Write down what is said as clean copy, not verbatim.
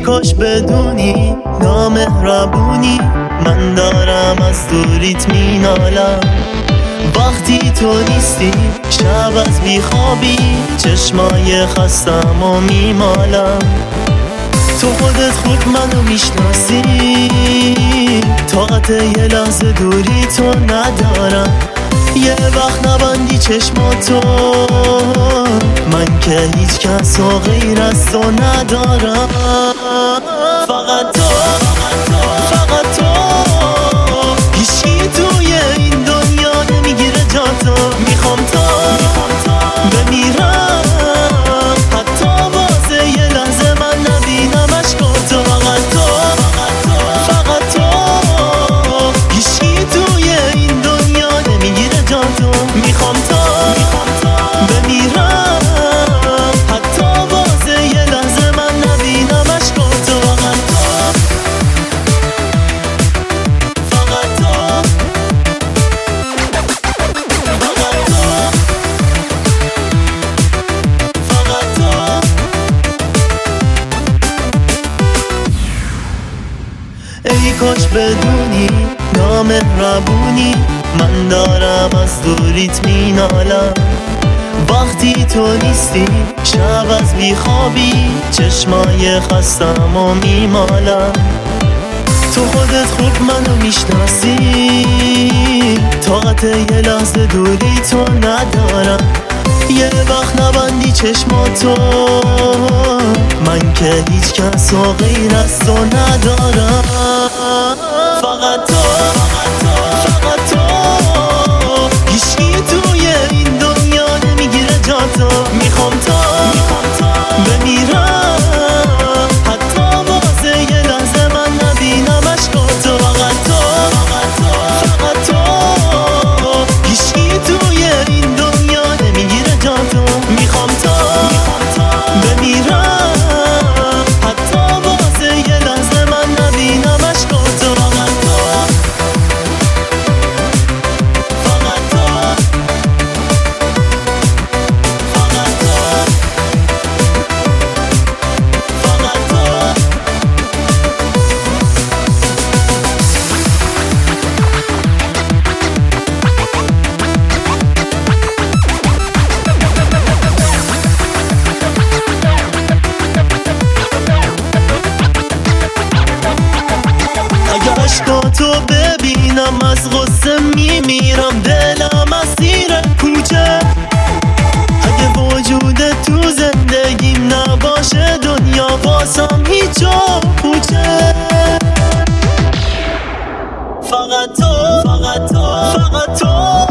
کاش بدونی نامهربونی، من دارم از دوریت مینالم. وقتی تو نیستی شب از بیخوابی، چشمای خستم و میمالم. تو خودت خوب منو میشناسی، طاقت یه لحظه دوری تو ندارم. یه وقت نبندی چشماتو، من که هیچ کس و غیر از تو ندارم. فقط تو، فقط تو، هیچی توی این دنیا نمیگیره جاتو. میخوام تا بمیرم، حتی واسه یه لحظه من نبینم عشقاتو. فقط تو، فقط تو، هیچی توی این دنیا نمیگیره جاتو. میخوام تا بمیرم، حتی واسه یه لحظه من نبینم عشقاتو. فقط تو، فقط تو، فقط تو، فقط تو. ای کاش بدونی نامهربونی، من دارم از دوریت مینالم. وقتی تو نیستی شب از بیخوابی، چشمای خستم و میمالم. تو خودت خوب منو میشناسی، طاقت یه لحظه دوری تو ندارم. یه وقت نبندی چشماتو، من که هیچ کس و غیر از تو ندارم. فقط تو، فقط تو، هیچی توی این دنیا نمیگیره جاتو. میخوام تا بمیرم، حتی واسه یه لحظه من نبینم عشقاتو. فقط تو، فقط تو، هیچی توی این دنیا نمیگیره جاتو. میخوام تا بمیرم، حتی واسه یه لحظه من نبینم عشقاتو. فقط تو، فقط تو، فقط تو، فقط تو. اگه عشقاتو ببینم از غصه میمیرم، دلم اسیر کوچه. اگه وجودت تو زندگیم نباشه، دنیا واسم هیچ و پوچه. فقط تو، فقط تو، فقط تو.